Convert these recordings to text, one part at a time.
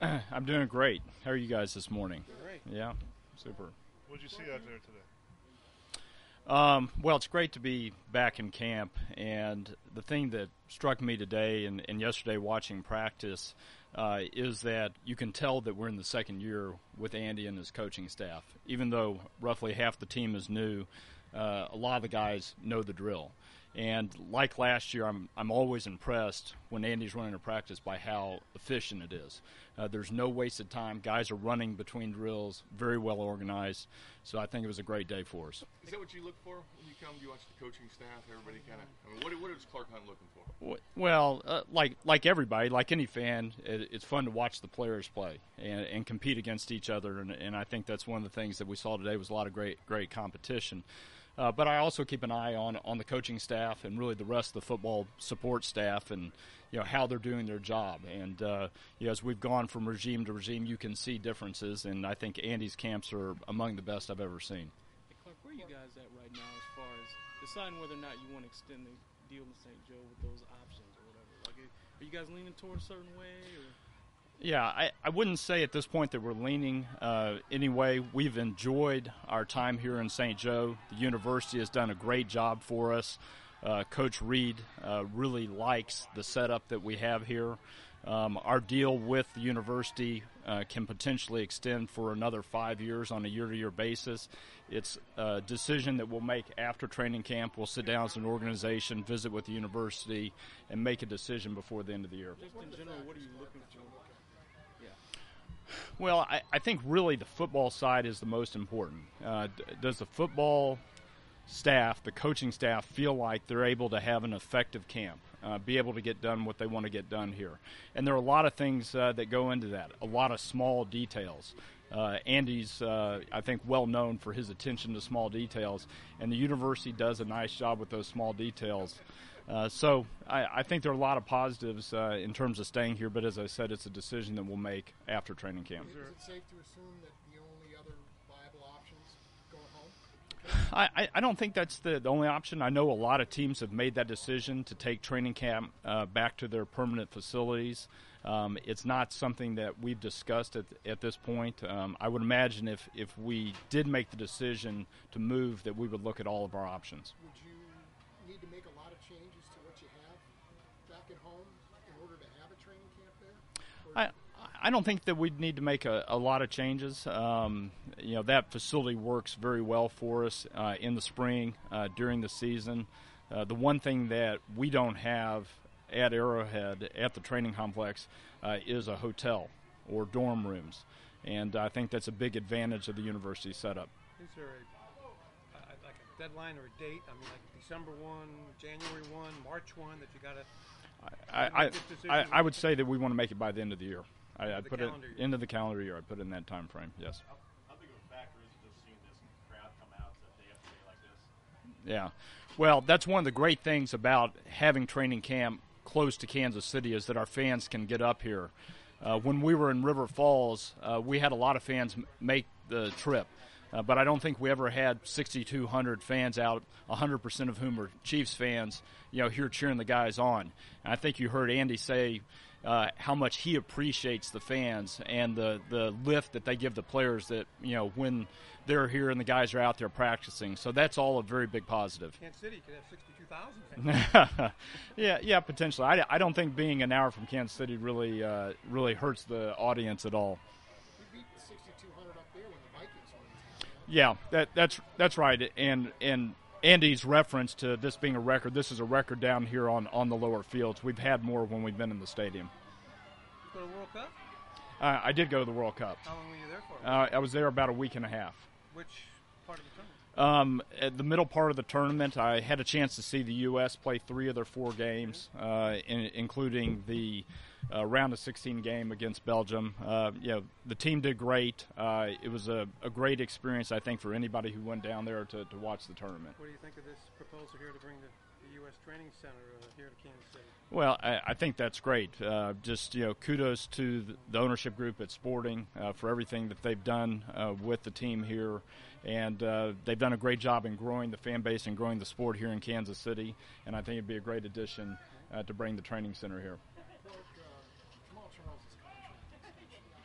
I'm doing great. How are you guys this morning? Great. Yeah, super. What did you see out there today? Well, it's great to be back in camp, and the thing that struck me today and yesterday watching practice is that you can tell that we're in the second year with Andy and his coaching staff. Even though roughly half the team is new, a lot of the guys know the drill. And like last year, I'm always impressed when Andy's running a practice by how efficient it is. There's no wasted time. Guys are running between drills, very well organized. So I think it was a great day for us. Is that what you look for when you come? You watch the coaching staff, everybody kind of. I mean, what is Clark Hunt looking for? Well, like everybody, like any fan, it's fun to watch the players play and compete against each other. And I think that's one of the things that we saw today was a lot of great competition. But I also keep an eye on the coaching staff and really the rest of the football support staff and how they're doing their job. And as we've gone from regime to regime, you can see differences. And I think Andy's camps are among the best I've ever seen. Hey Clark, where are you guys at right now as far as deciding whether or not you want to extend the deal with St. Joe with those options or whatever? Like, are you guys leaning towards a certain way? Or? Yeah, I wouldn't say at this point that we're leaning anyway. We've enjoyed our time here in St. Joe. The university has done a great job for us. Coach Reed really likes the setup that we have here. Our deal with the university can potentially extend for another 5 years on a year-to-year basis. It's a decision that we'll make after training camp. We'll sit down as an organization, visit with the university, and make a decision before the end of the year. Just in general, what are you looking for? Well, I think really the football side is the most important. Does the football staff, the coaching staff, feel like they're able to have an effective camp, be able to get done what they want to get done here? And there are a lot of things that go into that, a lot of small details. Andy's, I think, well known for his attention to small details, and the university does a nice job with those small details. So I think there are a lot of positives in terms of staying here, but as I said, it's a decision that we'll make after training camp. Is it safe to assume that the only other viable option is going home? I don't think that's the only option. I know a lot of teams have made that decision to take training camp back to their permanent facilities. It's not something that we've discussed at this point. I would imagine if we did make the decision to move, that we would look at all of our options. Would you need to make a lot of changes to what you have back at home in order to have a training camp there? I don't think that we'd need to make a lot of changes. That facility works very well for us in the spring, during the season. The one thing that we don't have at Arrowhead, at the training complex, is a hotel or dorm rooms. And I think that's a big advantage of the university setup. Is there like a deadline or a date? I mean, like December 1, January 1, March 1 that you got to I would say that we want to make it by the end of the year. I'd put it into the calendar year. I'd put it in that time frame, yes. How big of a factor is it just seeing this crowd come out day after day like this? Yeah. Well, that's one of the great things about having training camp close to Kansas City is that our fans can get up here. When we were in River Falls, we had a lot of fans make the trip. But I don't think we ever had 6,200 fans out, 100% of whom are Chiefs fans, here cheering the guys on. And I think you heard Andy say how much he appreciates the fans and the lift that they give the players that, when they're here and the guys are out there practicing. So that's all a very big positive. Kansas City could have 62,000 fans. Yeah, potentially. I don't think being an hour from Kansas City really hurts the audience at all. You beat 6,200 up there when the Vikings won. Yeah, that's right. And Andy's reference to this being a record, this is a record down here on the lower fields. We've had more when we've been in the stadium. You go to World Cup? I did go to the World Cup. How long were you there for? I was there about a week and a half. Which part of the tournament? At the middle part of the tournament, I had a chance to see the U.S. play 3 of their 4 games, including the round of 16 game against Belgium. The team did great. It was a great experience, I think, for anybody who went down there to watch the tournament. What do you think of this proposal here to bring the U.S. Training Center here to Kansas City? Well, I think that's great. Kudos to the ownership group at Sporting for everything that they've done with the team here. And they've done a great job in growing the fan base and growing the sport here in Kansas City. And I think it'd be a great addition to bring the training center here. Jamal Charles' contract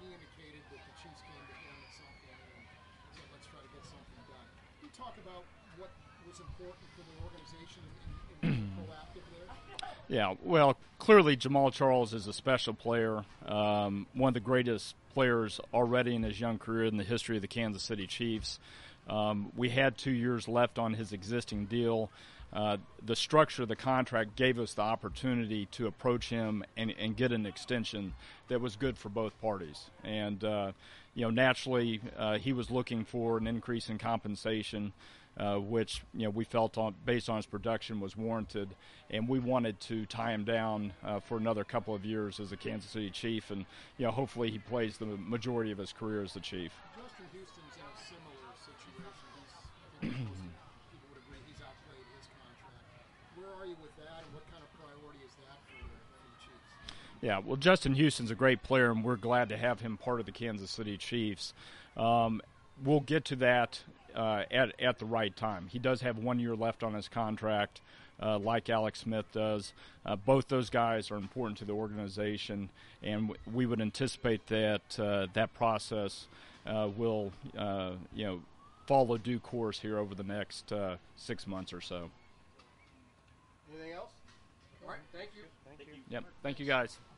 options came to him at some point and said, let's try to get something done. Can you talk about what was important for the organization and being proactive there? Yeah, well, clearly Jamal Charles is a special player, one of the greatest players already in his young career in the history of the Kansas City Chiefs. We had 2 years left on his existing deal. The structure of the contract gave us the opportunity to approach him and get an extension that was good for both parties. And, naturally, he was looking for an increase in compensation, which, we felt based on his production was warranted. And we wanted to tie him down for another couple of years as a Kansas City Chief. And, hopefully he plays the majority of his career as the Chief. Justin Houston's in a similar situation. I think most people would agree he's outplayed his contract. Where are you with that, and what kind of priority is that for the Chiefs? Yeah, well, Justin Houston's a great player, and we're glad to have him part of the Kansas City Chiefs. We'll get to that at the right time. He does have 1 year left on his contract, like Alex Smith does. Both those guys are important to the organization, and we would anticipate that that process will, follow due course here over the next 6 months or so. Anything else? All right, thank you. Thank you. Yep. Thank you, guys.